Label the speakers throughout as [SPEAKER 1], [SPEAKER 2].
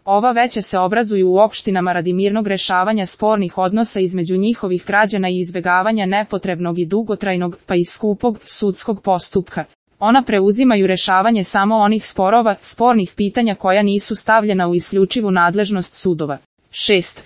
[SPEAKER 1] Ova veća se obrazuju u opštinama radi mirnog rešavanja spornih odnosa između njihovih građana i izbegavanja nepotrebnog i dugotrajnog, pa i skupog, sudskog postupka. Ona preuzimaju rešavanje samo onih spornih pitanja koja nisu stavljena u isključivu nadležnost sudova. 6.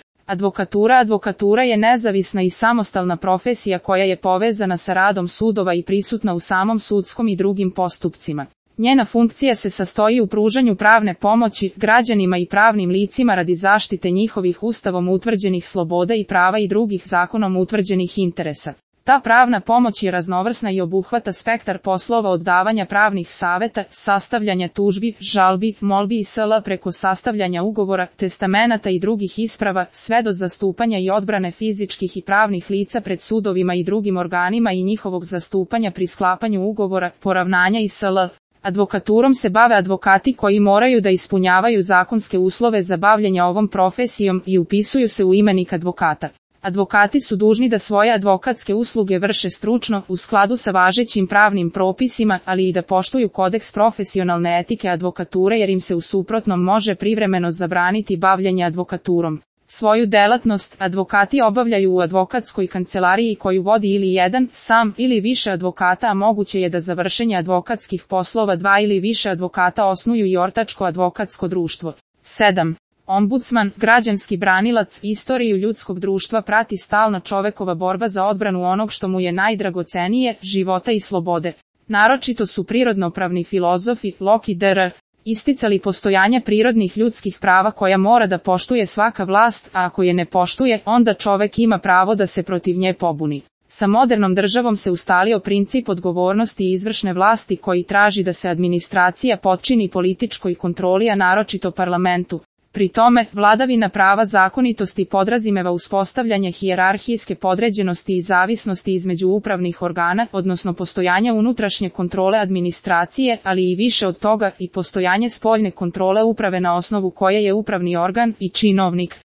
[SPEAKER 1] Advokatura je nezavisna i samostalna profesija koja je povezana sa radom sudova i prisutna u samom sudskom i drugim postupcima. Njena funkcija se sastoji u pružanju pravne pomoći građanima i pravnim licima radi zaštite njihovih ustavom utvrđenih sloboda i prava i drugih zakonom utvrđenih interesa. Ta pravna pomoć je raznovrsna i obuhvata spektar poslova od davanja pravnih saveta, sastavljanja tužbi, žalbi, molbi i sl. Preko sastavljanja ugovora, testamenata i drugih isprava, sve do zastupanja i odbrane fizičkih i pravnih lica pred sudovima i drugim organima i njihovog zastupanja pri sklapanju ugovora, poravnanja i sl. Advokaturom se bave advokati koji moraju da ispunjavaju zakonske uslove za bavljenje ovom profesijom i upisuju se u imenik advokata. Advokati su dužni da svoje advokatske usluge vrše stručno, u skladu sa važećim pravnim propisima, ali i da poštuju kodeks profesionalne etike advokature jer im se u suprotnom može privremeno zabraniti bavljenje advokaturom. Svoju delatnost advokati obavljaju u advokatskoj kancelariji koju vodi ili jedan, sam ili više advokata, a moguće je da za vršenje advokatskih poslova 2 ili više advokata osnuju i ortačko advokatsko društvo. 7. Ombudsman, građanski branilac, istoriju ljudskog društva prati stalna čovekova borba za odbranu onog što mu je najdragocenije, života i slobode. Naročito su prirodnopravni filozofi, Locke i dr. isticali postojanje prirodnih ljudskih prava koja mora da poštuje svaka vlast, a ako je ne poštuje, onda čovek ima pravo da se protiv nje pobuni. Sa modernom državom se ustalio princip odgovornosti izvršne vlasti koji traži da se administracija potčini političkoj kontroli, a naročito parlamentu. Pri tome, vladavina prava zakonitosti podrazumeva uspostavljanje hijerarhijske podređenosti i zavisnosti između upravnih organa, odnosno postojanje unutrašnje kontrole administracije, ali i više od toga i postojanje spoljne kontrole uprave na osnovu koje je upravni organ i činovnik